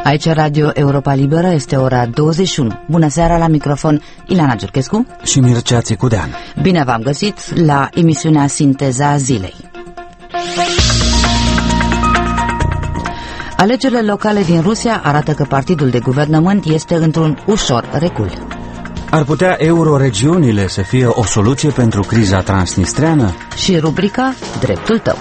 Aici Radio Europa Liberă, este ora 21. Bună seara, la microfon Ilana Giurchescu și Mircea Țicudean. Bine v-am găsit la emisiunea Sinteza Zilei. Alegerile locale din Rusia arată că partidul de guvernământ este într-un ușor recul. Ar putea euroregiunile să fie o soluție pentru criza transnistreană? Și rubrica Dreptul tău.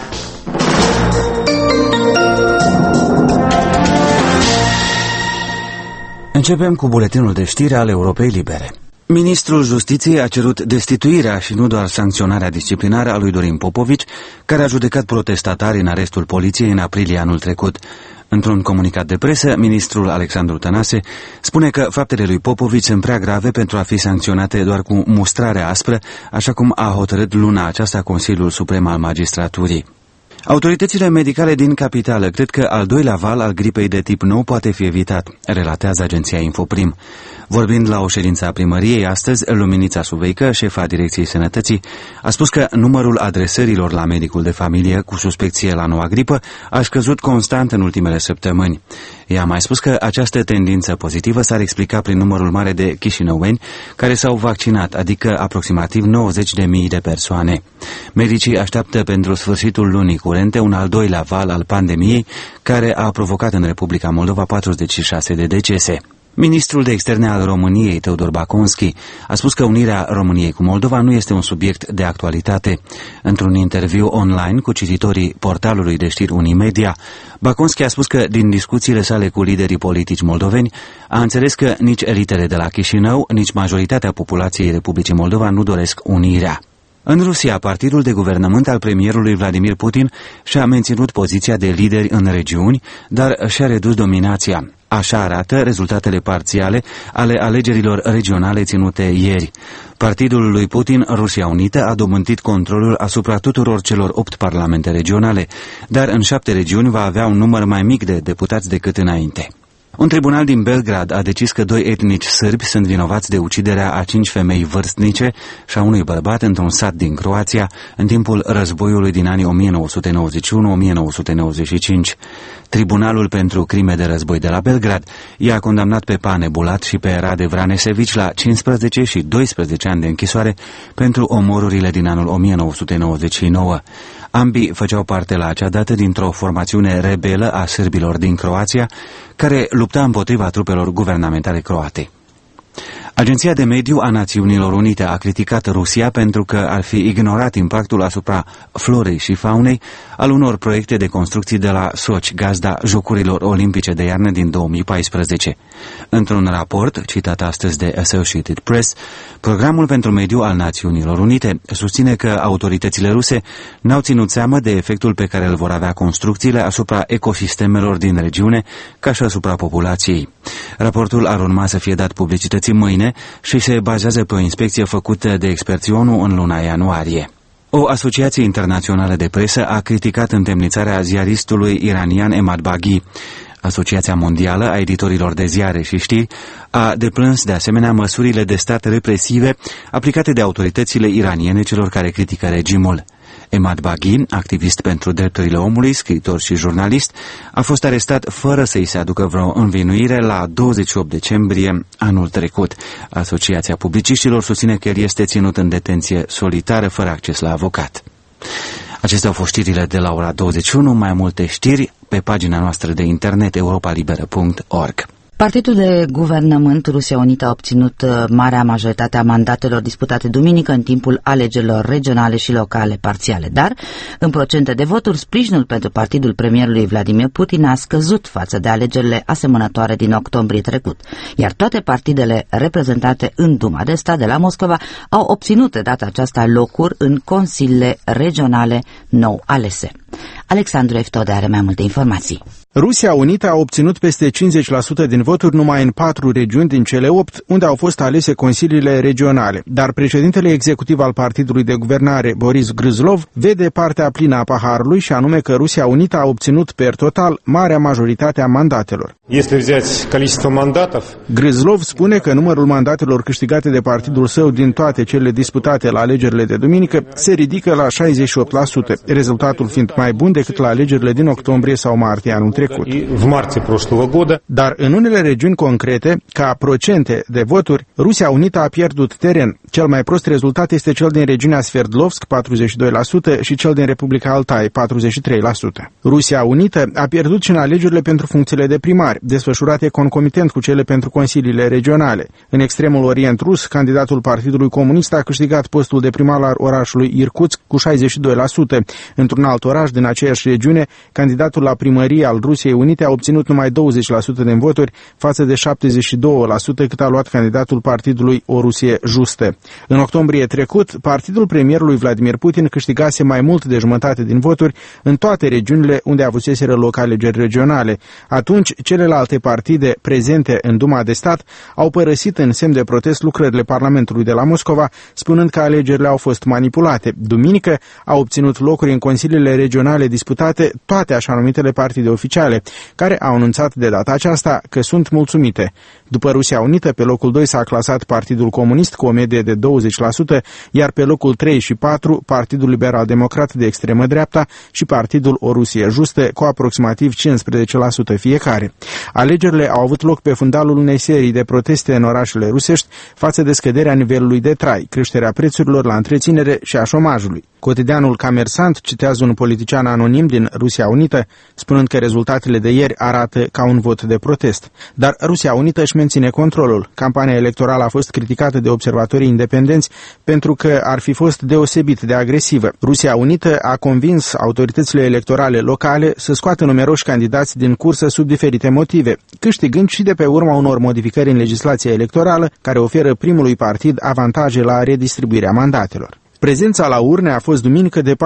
Începem cu buletinul de știri al Europei Libere. Ministrul Justiției a cerut destituirea și nu doar sancționarea disciplinară a lui Dorin Popovici, care a judecat protestatarii în arestul poliției în aprilie anul trecut. Într-un comunicat de presă, ministrul Alexandru Tănase spune că faptele lui Popovici sunt prea grave pentru a fi sancționate doar cu mustrare aspră, așa cum a hotărât luna aceasta Consiliul Suprem al Magistraturii. Autoritățile medicale din capitală cred că al doilea val al gripei de tip nou poate fi evitat, relatează agenția Infoprim. Vorbind la o ședință a primăriei astăzi, Luminița Suveică, șefa Direcției Sănătății, a spus că numărul adresărilor la medicul de familie cu suspecție la noua gripă a scăzut constant în ultimele săptămâni. Ea a mai spus că această tendință pozitivă s-ar explica prin numărul mare de chișinăueni care s-au vaccinat, adică aproximativ 90.000 de persoane. Medicii așteaptă pentru sfârșitul lunii curente un al doilea val al pandemiei, care a provocat în Republica Moldova 46 de decese. Ministrul de Externe al României, Teodor Baconski, a spus că unirea României cu Moldova nu este un subiect de actualitate. Într-un interviu online cu cititorii portalului de știri Unimedia, Baconski a spus că din discuțiile sale cu liderii politici moldoveni a înțeles că nici elitele de la Chișinău, nici majoritatea populației Republicii Moldova nu doresc unirea. În Rusia, partidul de guvernământ al premierului Vladimir Putin și-a menținut poziția de lideri în regiuni, dar și-a redus dominația. Așa arată rezultatele parțiale ale alegerilor regionale ținute ieri. Partidul lui Putin, Rusia Unită, a dobândit controlul asupra tuturor celor 8 parlamente regionale, dar în 7 regiuni va avea un număr mai mic de deputați decât înainte. Un tribunal din Belgrad a decis că 2 etnici sârbi sunt vinovați de uciderea a 5 femei vârstnice și a unui bărbat într-un sat din Croația în timpul războiului din anii 1991-1995. Tribunalul pentru crime de război de la Belgrad i-a condamnat pe Pane Bulat și pe Rade Vranesevici la 15 și 12 ani de închisoare pentru omorurile din anul 1999. Ambii făceau parte la acea dată dintr-o formațiune rebelă a sârbilor din Croația, care lupta împotriva trupelor guvernamentale croate. Agenția de Mediu a Națiunilor Unite a criticat Rusia pentru că ar fi ignorat impactul asupra florei și faunei al unor proiecte de construcții de la Sochi, gazda Jocurilor Olimpice de iarnă din 2014. Într-un raport, citat astăzi de Associated Press, Programul pentru Mediu al Națiunilor Unite susține că autoritățile ruse n-au ținut seamă de efectul pe care îl vor avea construcțiile asupra ecosistemelor din regiune, ca și asupra populației. Raportul ar urma să fie dat publicității mâine și se bazează pe o inspecție făcută de experții ONU în luna ianuarie. O asociație internațională de presă a criticat întemnițarea ziaristului iranian Emad Baghi. Asociația Mondială a Editorilor de Ziare și Știri a deplâns de asemenea măsurile de stat represive aplicate de autoritățile iraniene celor care critică regimul. Emad Baghi, activist pentru drepturile omului, scriitor și jurnalist, a fost arestat fără să-i se aducă vreo învinuire la 28 decembrie anul trecut. Asociația Publiciștilor susține că el este ținut în detenție solitară fără acces la avocat. Acestea au fost știrile de la ora 21, mai multe știri pe pagina noastră de internet europalibera.org. Partidul de guvernământ Rusia Unită a obținut marea majoritate a mandatelor disputate duminică în timpul alegerilor regionale și locale parțiale, dar, în procente de voturi, sprijinul pentru partidul premierului Vladimir Putin a scăzut față de alegerile asemănătoare din octombrie trecut, iar toate partidele reprezentate în Duma de stat de la Moscova au obținut de data aceasta locuri în consiliile regionale nou alese. Alexandru Eftode are mai multe informații. Rusia Unită a obținut peste 50% din voturi numai în 4 regiuni din cele 8, unde au fost alese consiliile regionale. Dar președintele executiv al partidului de guvernare, Boris Gryzlov, vede partea plină a paharului și anume că Rusia Unită a obținut per total marea majoritate a mandatelor. Gryzlov spune că numărul mandatelor câștigate de partidul său din toate cele disputate la alegerile de duminică se ridică la 68%, rezultatul fiind mai bun decât la alegerile din octombrie sau martie anul trecut. trecut. Dar în unele regiuni concrete, ca procente de voturi, Rusia Unită a pierdut teren. Cel mai prost rezultat este cel din regiunea Sverdlovsk, 42%, și cel din Republica Altai, 43%. Rusia Unită a pierdut și în alegerile pentru funcțiile de primari, desfășurate concomitent cu cele pentru consiliile regionale. În extremul Orient rus, candidatul Partidului Comunist a câștigat postul de primar al orașului Irkutsk cu 62%. Într-un alt oraș din aceeași regiune, candidatul la primărie al Rusiei Unite a obținut numai 20% din voturi față de 72% cât a luat candidatul Partidului O Rusie Justă. În octombrie trecut, partidul premierului Vladimir Putin câștigase mai mult de jumătate din voturi în toate regiunile unde avuseseră loc alegeri regionale. Atunci, celelalte partide prezente în Duma de Stat au părăsit în semn de protest lucrările Parlamentului de la Moscova, spunând că alegerile au fost manipulate. Duminică au obținut locuri în consiliile regionale disputate toate așa numitele partide oficiale, care au anunțat de data aceasta că sunt mulțumite. După Rusia Unită, pe locul 2 s-a clasat Partidul Comunist cu o medie de 20%, iar pe locul 3 și 4 Partidul Liberal-Democrat de extremă dreapta și Partidul O Rusie Justă cu aproximativ 15% fiecare. Alegerile au avut loc pe fundalul unei serii de proteste în orașele rusești față de scăderea nivelului de trai, creșterea prețurilor la întreținere și a șomajului. Cotidianul Comersant citează un politician anonim din Rusia Unită, spunând că rezultatele de ieri arată ca un vot de protest. Dar Rusia Unită își menține controlul. Campania electorală a fost criticată de observatorii independenți pentru că ar fi fost deosebit de agresivă. Rusia Unită a convins autoritățile electorale locale să scoată numeroși candidați din cursă sub diferite motive, câștigând și de pe urma unor modificări în legislația electorală care oferă primului partid avantaje la redistribuirea mandatelor. Prezența la urne a fost duminică de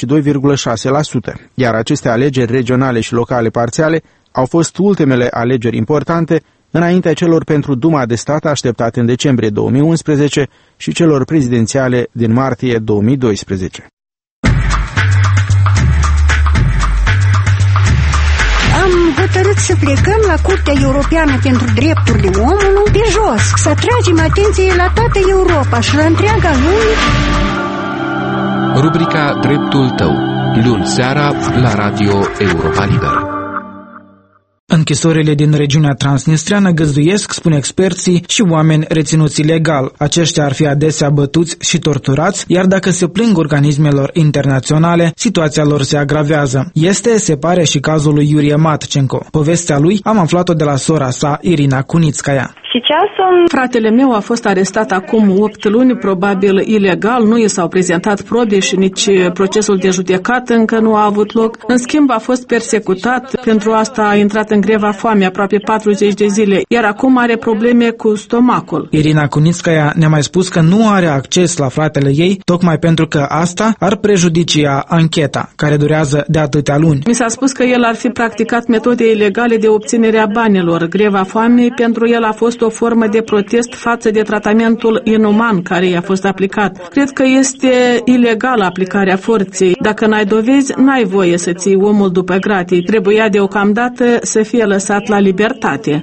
42,6%, iar aceste alegeri regionale și locale parțiale au fost ultimele alegeri importante înaintea celor pentru Duma de Stat așteptate în decembrie 2011 și celor prezidențiale din martie 2012. Am hotărât să plecăm la Curtea Europeană pentru Drepturile Omului pe jos, să atragem atenție la toată Europa și la întreaga lume. Rubrica Dreptul tău, luni seara la Radio Europa Liberă. Închisorile din regiunea transnistreană găzduiesc, spun experții, și oameni reținuți ilegal. Aceștia ar fi adesea bătuți și torturați, iar dacă se plâng organismelor internaționale, situația lor se agravează. Este, se pare, și cazul lui Iurie Matchenko. Povestea lui am aflat-o de la sora sa, Irina Kunitskaya. Fratele meu a fost arestat acum 8 luni, probabil ilegal, nu i s-au prezentat probe și nici procesul de judecată încă nu a avut loc. În schimb, a fost persecutat, pentru asta a intrat în greva foamei aproape 40 de zile, iar acum are probleme cu stomacul. Irina Kunitskaya ne-a mai spus că nu are acces la fratele ei, tocmai pentru că asta ar prejudicia ancheta, care durează de atâtea luni. Mi s-a spus că el ar fi practicat metode ilegale de obținere a banilor. Greva foamei pentru el a fost o formă de protest față de tratamentul inuman care i-a fost aplicat. Cred că este ilegală aplicarea forței. Dacă n-ai dovezi, n-ai voie să ții omul după gratii. Trebuia deocamdată să fie lăsat la libertate.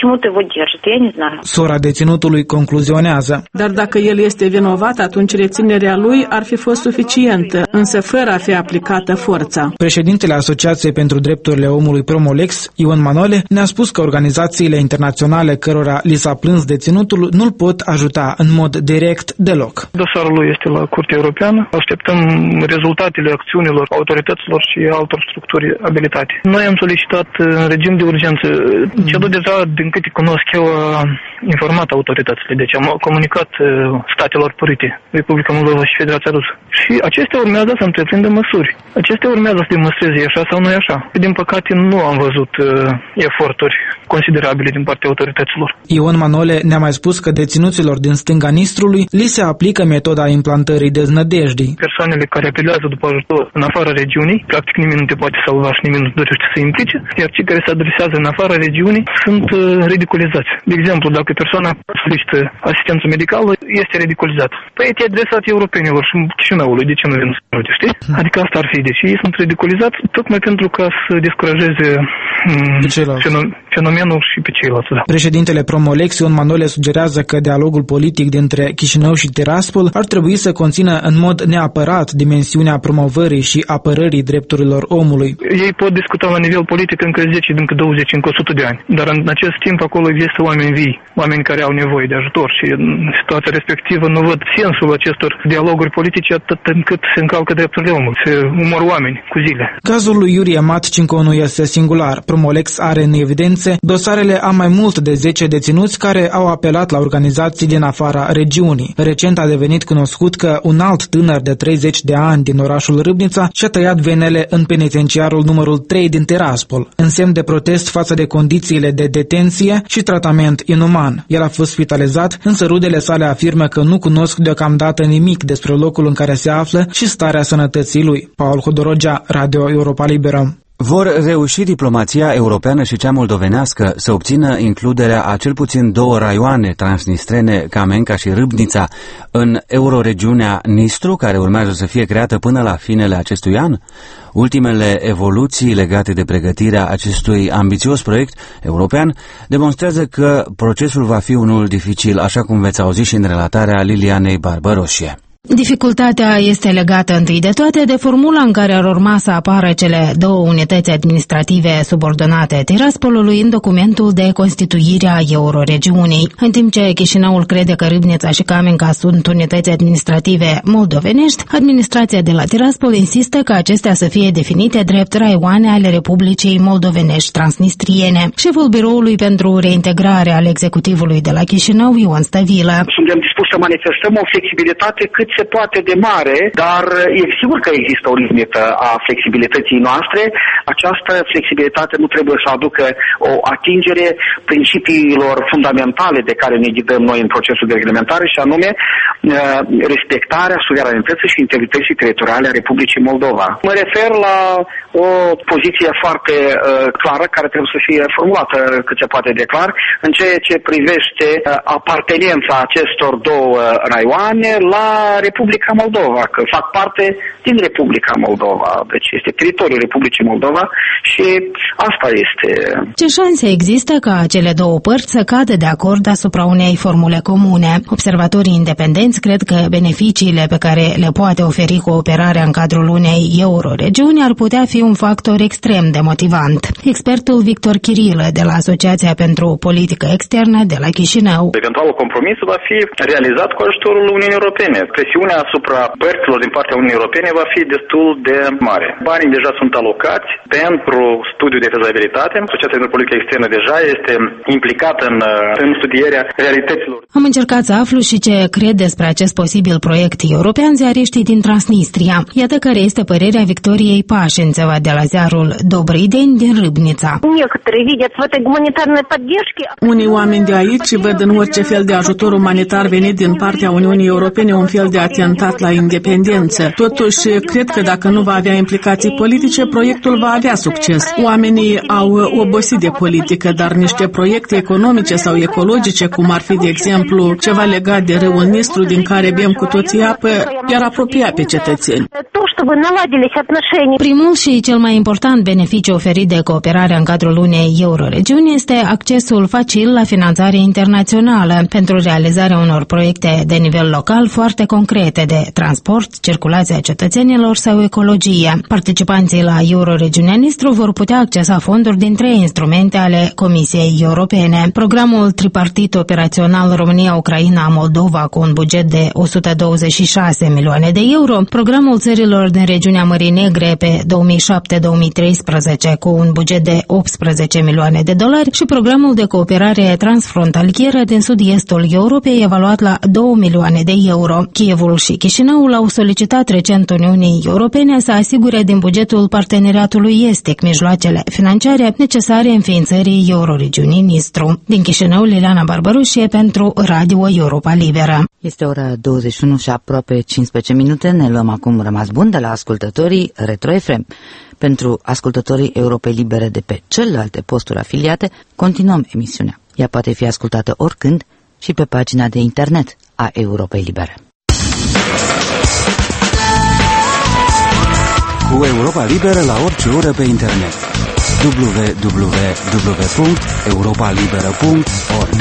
Sora deținutului concluzionează. Dar dacă el este vinovat, atunci reținerea lui ar fi fost suficientă, însă fără a fi aplicată forța. Președintele Asociației pentru Drepturile Omului Promolex, Ion Manole, ne-a spus că organizațiile internaționale cărora li s-a plâns deținutul nu-l pot ajuta în mod direct deloc. Dosarul lui este la Curtea Europeană. Așteptăm rezultatele acțiunilor autorităților și altor structuri abilitate. Noi am solicitat în regim de urgență. CEDO deja, din câte cunosc eu, a informat autoritățile. Deci am comunicat statelor părite, Republica Moldova și Federația Rusă. Și acestea urmează să întreprindă măsuri. Acestea urmează să demonstreze așa sau nu e așa. Din păcate nu am văzut eforturi considerabile din partea autorităților. Ion Manole ne-a mai spus că deținuților din stânga Nistrului li se aplică metoda implantării deznădejdii. Persoanele care apelează după ajutor în afara regiunii, practic nimeni nu te poate salva și nimeni nu dorește să se implice, iar cei care se adresează în afara regiunii sunt ridiculizați. De exemplu, dacă persoana solicită asistență medicală, este ridiculizat. Păi te-ai adresat europenilor și Chișinăului, de ce nu vin să ajute, știi? Adică asta ar fi. Deci ei sunt ridiculizați tocmai pentru ca să descurajeze fenomenul și pe ceilalți. Da. Președintele Promolex Ion Manole sugerează că dialogul politic dintre Chișinău și Tiraspol ar trebui să conțină în mod neapărat dimensiunea promovării și apărării drepturilor omului. Ei pot discuta la nivel politic încă 10, încă 20, încă 100 de ani, dar în acest timp acolo există oameni vii, oameni care au nevoie de ajutor și în situația respectivă nu văd sensul acestor dialoguri politice atât încât se încalcă drepturile omului, se umor oameni cu zile. Cazul lui Iurie Matcinco nu este singular. Promolex are în evidențe dosarele a mai mult de 10 deținuți care au apelat la organizații din afara regiunii. Recent a devenit cunoscut că un alt tânăr de 30 de ani din orașul Râbnița și-a tăiat venele în penitenciarul numărul 3 din Tiraspol, în semn de protest față de condițiile de detenție și tratament inuman. El a fost spitalizat, însă rudele sale afirmă că nu cunosc deocamdată nimic despre locul în care se află și starea sănătății lui. Paul Hodorogea, Radio Europa Liberă. Vor reuși diplomația europeană și cea moldovenească să obțină includerea a cel puțin 2 raioane transnistrene, Camenca și Râbnița, în euroregiunea Nistru, care urmează să fie creată până la finele acestui an? Ultimele evoluții legate de pregătirea acestui ambițios proiect european demonstrează că procesul va fi unul dificil, așa cum veți auzi și în relatarea Lilianei Barbaroșie. Dificultatea este legată întâi de toate de formula în care ar urma să apară cele 2 unități administrative subordonate Tiraspolului în documentul de constituire a euroregiunii. În timp ce Chișinăul crede că Râbnița și Camenca sunt unități administrative moldovenești, administrația de la Tiraspol insistă că acestea să fie definite drept raioane ale Republicii Moldovenești Transnistriene. Șeful Biroului pentru Reintegrare al Executivului de la Chișinău, Ion Stăvilă. Suntem dispuși să manifestăm o flexibilitate cât se poate de mare, dar e sigur că există o limită a flexibilității noastre. Această flexibilitate nu trebuie să aducă o atingere principiilor fundamentale de care ne ghidăm noi în procesul de reglementare, și anume respectarea suveranității și integrității teritoriale a Republicii Moldova. Mă refer la o poziție foarte clară care trebuie să fie formulată cât se poate de clar în ceea ce privește apartenența acestor 2 raioane la Republica Moldova, că fac parte din Republica Moldova, deci este teritoriul Republicii Moldova și asta este. Ce șanse există ca cele 2 părți să cadă de acord asupra unei formule comune? Observatorii independenți cred că beneficiile pe care le poate oferi cooperarea în cadrul unei euroregiuni ar putea fi un factor extrem de motivant. Expertul Victor Chirilă de la Asociația pentru Politică Externă de la Chișinău. Eventualul compromis va fi realizat cu ajutorul Uniunii Europene. Presiunea asupra părților din partea Uniunii Europene va fi destul de mare. Banii deja sunt alocați pentru studiul de fezabilitate. Asociația pentru Politică Externă deja este implicată în studierea realităților. Am încercat să aflu și ce cred despre acest posibil proiect european ziariștii din Transnistria. Iată care este părerea Victoriei Pașințeva de la ziarul Dobrý deň din Râbnița. Unii oameni de aici văd în orice fel de ajutor umanitar venit din partea Uniunii Europene un fel de atentat la independență. Totuși, cred că dacă nu va avea implicații politice, proiectul va avea succes. Oamenii au obosit de politică, dar niște proiecte economice sau ecologice, cum ar fi, de exemplu, ceva legat de râul Nistru, din care bem cu toții apă, i-ar apropia pe cetățeni. Primul și cel mai important beneficiu oferit de cooperarea în cadrul unei euroregiuni este accesul facil la finanțare internațională pentru realizarea unor proiecte de nivel local foarte concrete de transport, circulația cetățenilor sau ecologie. Participanții la euroregiunea Nistru vor putea accesa fonduri din 3 instrumente ale Comisiei Europene. Programul tripartit operațional România-Ucraina-Moldova cu un buget de 126 milioane de euro, programul țărilor din regiunea Mării Negre pe 2007-2013 cu un buget de 18 milioane de dolari și programul de cooperare transfrontalieră din sud-estul Europei evaluat la 2 milioane de euro. Kievul și Chișinăul au solicitat recent Uniunii Europene să asigure din bugetul parteneriatului estic mijloacele financiare necesare înființării euroregiunii Nistru. Din Chișinău, Liliana Barbaroșie pentru Radio Europa Liberă. Este ora 21 și aproape 15 minute. Ne luăm acum rămas bun de la ascultătorii Retro FM. Pentru ascultătorii Europei Libere de pe celelalte posturi afiliate, continuăm emisiunea. Ea poate fi ascultată oricând și pe pagina de internet a Europei Libere. Cu Europa Liberă la orice oră pe internet. www.europalibera.org.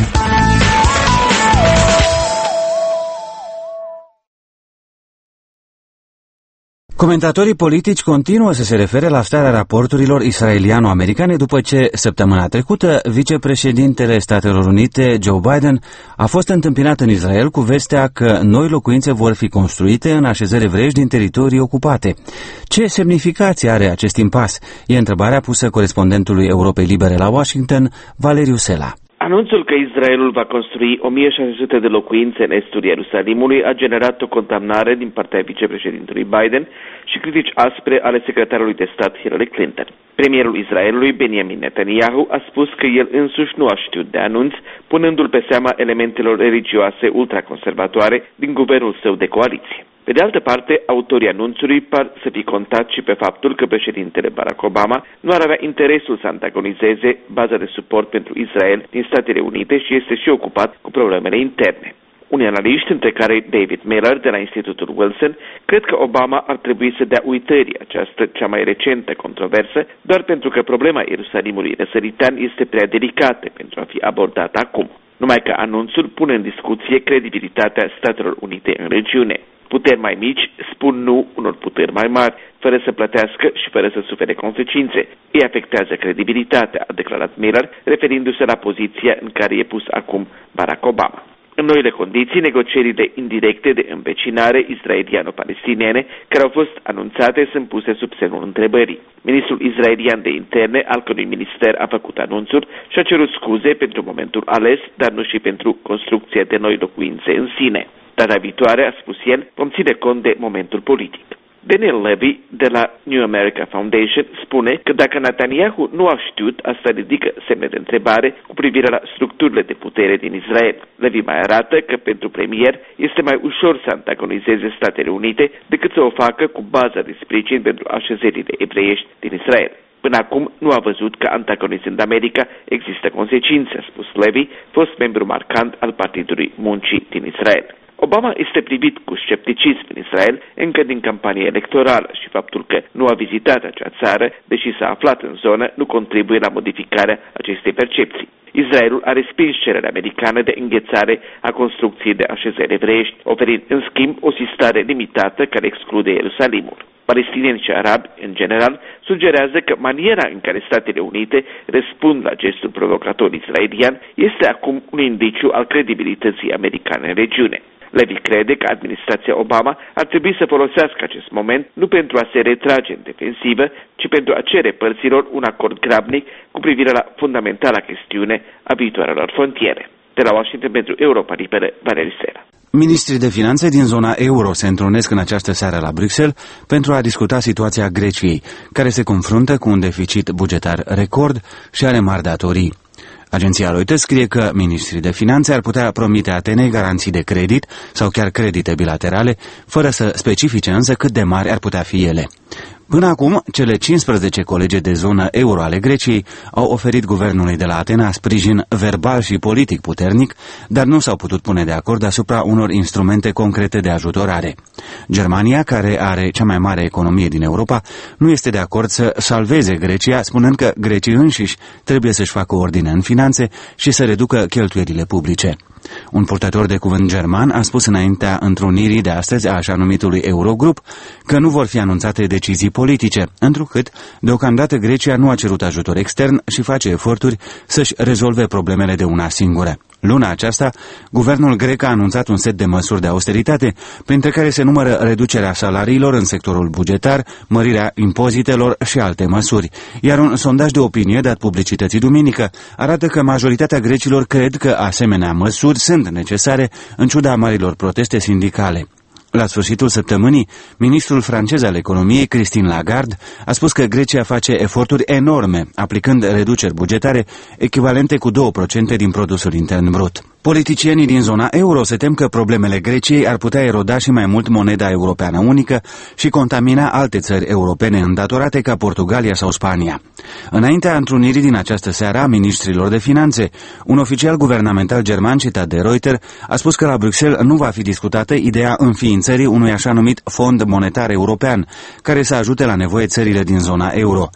Comentatorii politici continuă să se refere la starea raporturilor israeliano-americane după ce, săptămâna trecută, vicepreședintele Statelor Unite, Joe Biden, a fost întâmpinat în Israel cu vestea că noi locuințe vor fi construite în așezări evreiești din teritorii ocupate. Ce semnificație are acest impas? E întrebarea pusă corespondentului Europei Libere la Washington, Valeriu Sela. Anunțul că Israelul va construi 1600 de locuințe în estul Ierusalimului a generat o condamnare din partea vicepreședintelui Biden și critici aspre ale secretarului de stat Hillary Clinton. Premierul Israelului, Benjamin Netanyahu, a spus că el însuși nu a știut de anunț, punându-l pe seama elementelor religioase ultraconservatoare din guvernul său de coaliție. Pe de altă parte, autorii anunțului par să fi contat și pe faptul că președintele Barack Obama nu ar avea interesul să antagonizeze baza de suport pentru Israel din Statele Unite și este și ocupat cu problemele interne. Unii analiști, între care David Miller de la Institutul Wilson, cred că Obama ar trebui să dea uitării această cea mai recentă controversă, doar pentru că problema Ierusalimului răsăritean este prea delicată pentru a fi abordată acum. Numai că anunțul pune în discuție credibilitatea Statelor Unite în regiune. Puteri mai mici spun nu unor puteri mai mari, fără să plătească și fără să sufere consecințe. Îi afectează credibilitatea, a declarat Miller, referindu-se la poziția în care e pus acum Barack Obama. În noile condiții, negocierile indirecte de învecinare israeliano-palestiniene care au fost anunțate sunt puse sub semnul întrebării. Ministrul israelian de interne, al cărui minister a făcut anunțuri, și-a cerut scuze pentru momentul ales, dar nu și pentru construcția de noi locuințe în sine. Data viitoare, a spus el, vom ține cont de momentul politic. Daniel Levy, de la New America Foundation, spune că dacă Netanyahu nu a știut, asta ridică semne de întrebare cu privire la structurile de putere din Israel. Levy mai arată că pentru premier este mai ușor să antagonizeze Statele Unite decât să o facă cu baza de sprijin pentru așezările evreiești din Israel. Până acum nu a văzut că antagonizând America există consecințe, a spus Levy, fost membru marcant al Partidului Muncii din Israel. Obama este privit cu scepticism în Israel încă din campania electorală și faptul că nu a vizitat acea țară, deși s-a aflat în zonă, nu contribuie la modificarea acestei percepții. Israelul a respins cererea americană de înghețare a construcției de așezări evreiești, oferind în schimb o sistare limitată care exclude Ierusalimul. Palestinieni și arabi, în general, sugerează că maniera în care Statele Unite răspund la gestul provocator israelian este acum un indiciu al credibilității americane în regiune. Levy crede că administrația Obama ar trebui să folosească acest moment nu pentru a se retrage în defensivă, ci pentru a cere părților un acord grabnic cu privire la fundamentala chestiune a viitoarelor frontiere. De la Washington pentru Europa Liberă, Valeriu Sela. Ministrii de finanțe din zona euro se întrunesc în această seară la Bruxelles pentru a discuta situația Greciei, care se confruntă cu un deficit bugetar record și are mari datorii. Agenția Reuters scrie că ministrii de finanțe ar putea promite Atenei garanții de credit sau chiar credite bilaterale, fără să specifice însă cât de mari ar putea fi ele. Până acum, cele 15 colege de zonă euro ale Greciei au oferit guvernului de la Atena sprijin verbal și politic puternic, dar nu s-au putut pune de acord asupra unor instrumente concrete de ajutorare. Germania, care are cea mai mare economie din Europa, nu este de acord să salveze Grecia, spunând că grecii înșiși trebuie să-și facă ordine în finanțe și să reducă cheltuielile publice. Un purtător de cuvânt german a spus înaintea întrunirii de astăzi a așa numitului Eurogrup că nu vor fi anunțate decizii politice, întrucât deocamdată Grecia nu a cerut ajutor extern și face eforturi să-și rezolve problemele de una singură. Luna aceasta, guvernul grec a anunțat un set de măsuri de austeritate, printre care se numără reducerea salariilor în sectorul bugetar, mărirea impozitelor și alte măsuri. Iar un sondaj de opinie dat publicității duminică arată că majoritatea grecilor cred că asemenea măsuri sunt necesare în ciuda marilor proteste sindicale. La sfârșitul săptămânii, ministrul francez al economiei, Christine Lagarde, a spus că Grecia face eforturi enorme, aplicând reduceri bugetare echivalente cu 2% din produsul intern brut. Politicienii din zona euro se tem că problemele Greciei ar putea eroda și mai mult moneda europeană unică și contamina alte țări europene îndatorate ca Portugalia sau Spania. Înaintea întrunirii din această seară a ministrilor de finanțe, un oficial guvernamental german citat de Reuters a spus că la Bruxelles nu va fi discutată ideea înființării unui așa numit fond monetar european, care să ajute la nevoie țările din zona euro.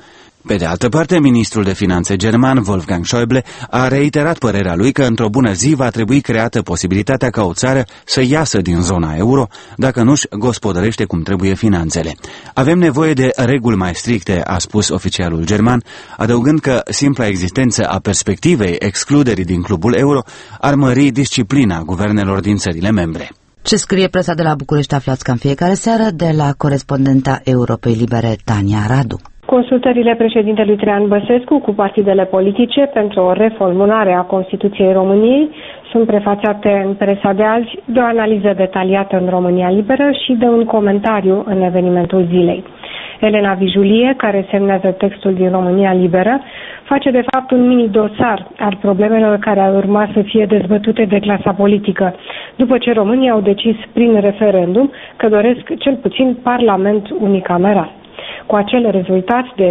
Pe de altă parte, ministrul de finanțe german, Wolfgang Schäuble, a reiterat părerea lui că într-o bună zi va trebui creată posibilitatea ca o țară să iasă din zona euro dacă nu-și gospodărește cum trebuie finanțele. Avem nevoie de reguli mai stricte, a spus oficialul german, adăugând că simpla existență a perspectivei excluderii din clubul euro ar mări disciplina guvernelor din țările membre. Ce scrie presa de la București aflați ca în fiecare seară de la corespondenta Europei Libere, Tania Radu. Consultările președintelui Traian Băsescu cu partidele politice pentru o reformulare a Constituției României sunt prefațate în presa de azi de o analiză detaliată în România Liberă și de un comentariu în evenimentul zilei. Elena Vijulie, care semnează textul din România Liberă, face de fapt un mini-dosar al problemelor care ar urma să fie dezbătute de clasa politică, după ce românii au decis prin referendum că doresc cel puțin parlament unicameral. Cu acel rezultat de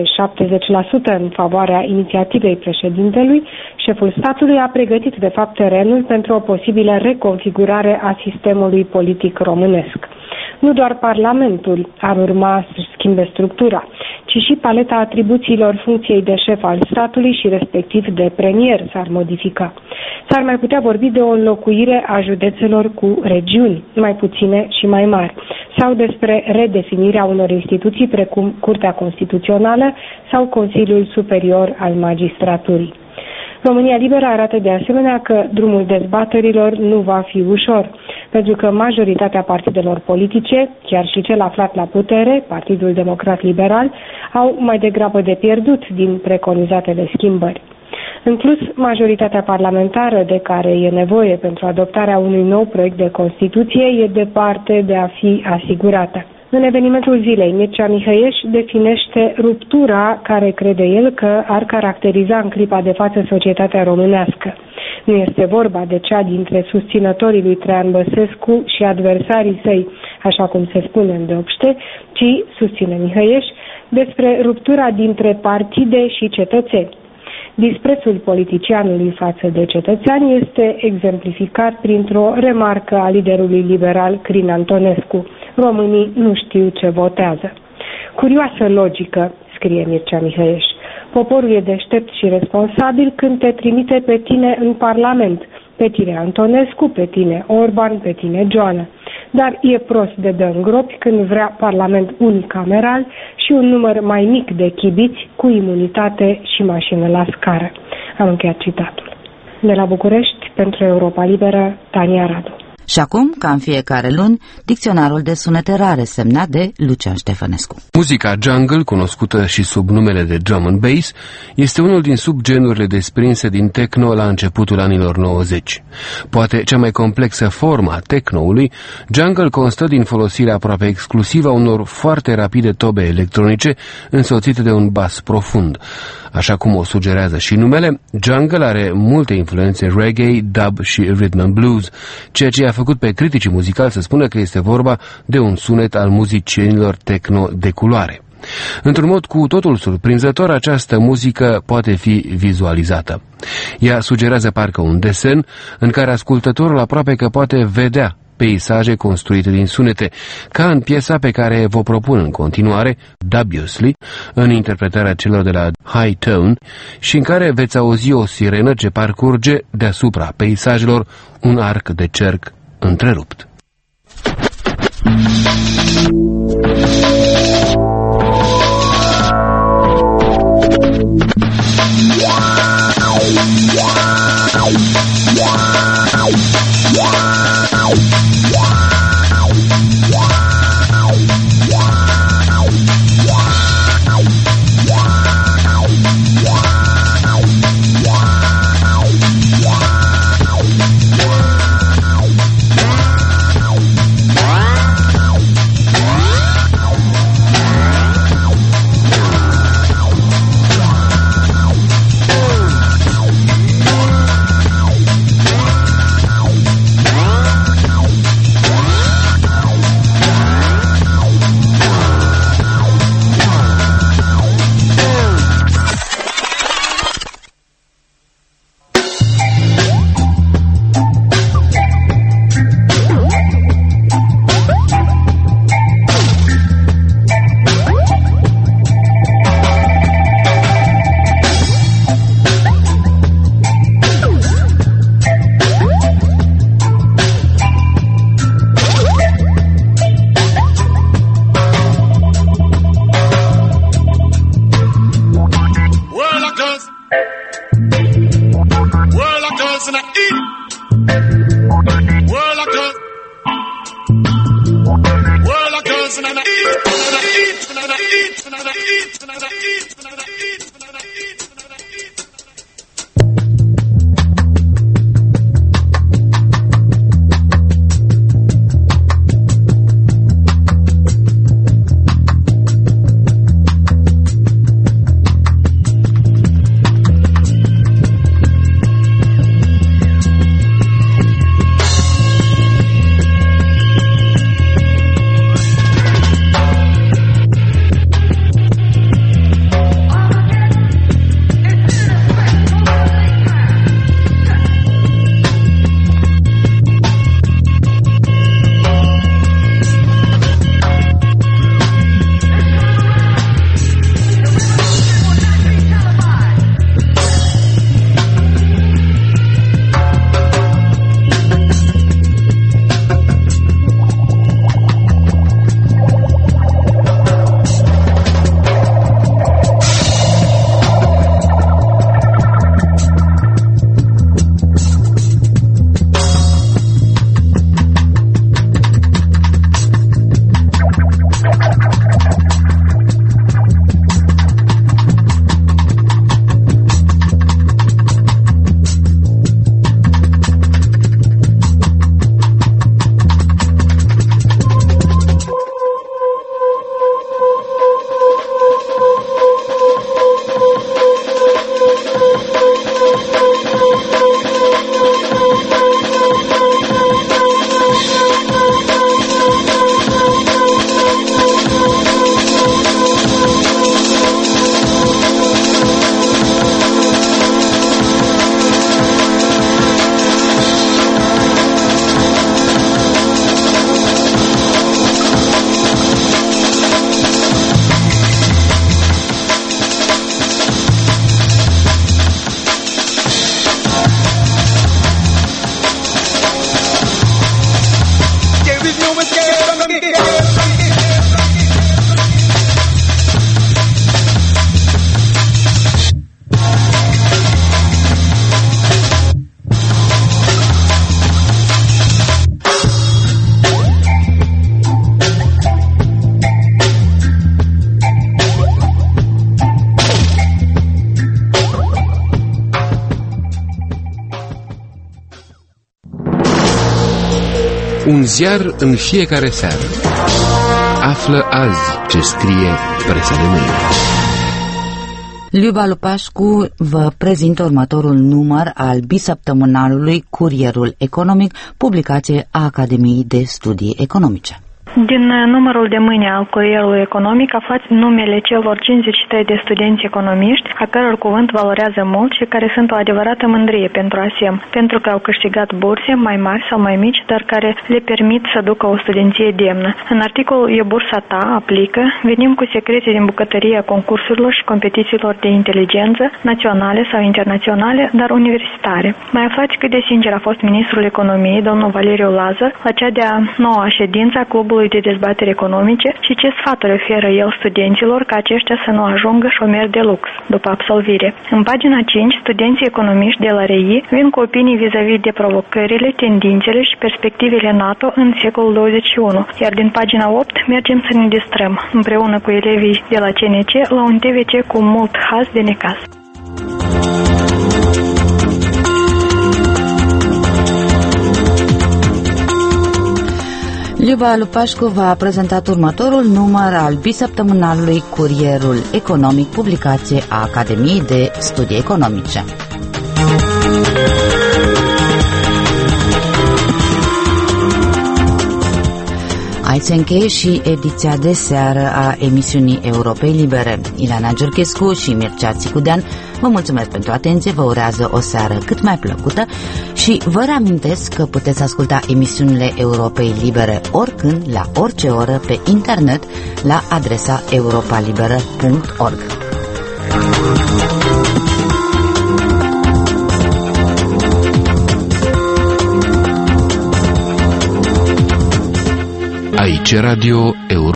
70% în favoarea inițiativei președintelui, șeful statului a pregătit de fapt terenul pentru o posibilă reconfigurare a sistemului politic românesc. Nu doar Parlamentul ar urma să schimbe structura, ci și paleta atribuțiilor funcției de șef al statului și respectiv de premier s-ar modifica. S-ar mai putea vorbi de o înlocuire a județelor cu regiuni, mai puține și mai mari, sau despre redefinirea unor instituții precum Curtea Constituțională sau Consiliul Superior al Magistraturii. România Liberă arată de asemenea că drumul dezbaterilor nu va fi ușor, pentru că majoritatea partidelor politice, chiar și cel aflat la putere, Partidul Democrat Liberal, au mai degrabă de pierdut din preconizatele schimbări. În plus, majoritatea parlamentară de care e nevoie pentru adoptarea unui nou proiect de Constituție e departe de a fi asigurată. În evenimentul zilei, Mircea Mihăieș definește ruptura care crede el că ar caracteriza în clipa de față societatea românească. Nu este vorba de cea dintre susținătorii lui Traian Băsescu și adversarii săi, așa cum se spune îndeopște, ci, susține Mihăieș, despre ruptura dintre partide și cetățeni. Disprețul politicianului față de cetățeani este exemplificat printr-o remarcă a liderului liberal Crin Antonescu. Românii nu știu ce votează. Curioasă logică, scrie Mircea Mihăieș. Poporul e deștept și responsabil când te trimite pe tine în Parlament, pe tine Antonescu, pe tine Orban, pe tine Joană. Dar e prost de dă în gropi când vrea Parlament unicameral și un număr mai mic de chibiți cu imunitate și mașină la scară. Am încheiat citatul. De la București, pentru Europa Liberă, Tania Radu. Și acum, ca în fiecare luni, dicționarul de sunete rare semnat de Lucian Ștefănescu. Muzica jungle, cunoscută și sub numele de drum and bass, este unul din subgenurile desprinse din techno la începutul anilor 90. Poate cea mai complexă formă a technoului, jungle constă din folosirea aproape exclusivă a unor foarte rapide tobe electronice însoțite de un bas profund. Așa cum o sugerează și numele, jungle are multe influențe reggae, dub și rhythm and blues, ceea ce a făcut pe criticii muzicali să spună că este vorba de un sunet al muzicienilor techno de culoare. Într-un mod cu totul surprinzător, această muzică poate fi vizualizată. Ea sugerează parcă un desen în care ascultătorul aproape că poate vedea peisaje construite din sunete, ca în piesa pe care vă propun în continuare, Dubiously, în interpretarea celor de la High Tone, și în care veți auzi o sirenă ce parcurge deasupra peisajelor un arc de cerc întrerupt. Un ziar în fiecare seară. Află azi ce scrie presa de mâine. Liuba Lupașcu vă prezintă următorul număr al bisăptămânalului Curierul Economic, publicație a Academiei de Studii Economice. Din numărul de mâine al Curierului Economic aflați numele celor 53 de studenți economiști, a căror cuvânt valorează mult și care sunt o adevărată mândrie pentru ASEM, pentru că au câștigat burse mai mari sau mai mici, dar care le permit să ducă o studenție demnă. În articolul E bursa ta, aplică, venim cu secrete din bucătăria concursurilor și competițiilor de inteligență, naționale sau internaționale, dar universitare. Mai aflați cât de sincer a fost ministrul economiei, domnul Valeriu Lazar, la cea de-a 9-a ședință a Clubului de dezbateri economice și ce sfaturi oferă el studenților ca aceștia să nu ajungă șomeri de lux după absolvire. În pagina 5, studenții economiști de la REI vin cu opinii vis-a-vis de provocările, tendințele și perspectivele NATO în secolul 21, iar din pagina 8 mergem să ne distrăm împreună cu elevii de la CNC la un TVC cu mult haz de necaz. Liuba Lupașcu v-a prezentat următorul număr al bisăptămânalului Curierul Economic, publicație a Academiei de Studii Economice. Aici se încheie și ediția de seară a emisiunii Europei Libere. Ileana Giurchescu și Mircea Țicudean vă mulțumesc pentru atenție, vă urează o seară cât mai plăcută și vă reamintesc că puteți asculta emisiunile Europei Libere oricând, la orice oră, pe internet, la adresa europalibera.org. Aici Radio Euro.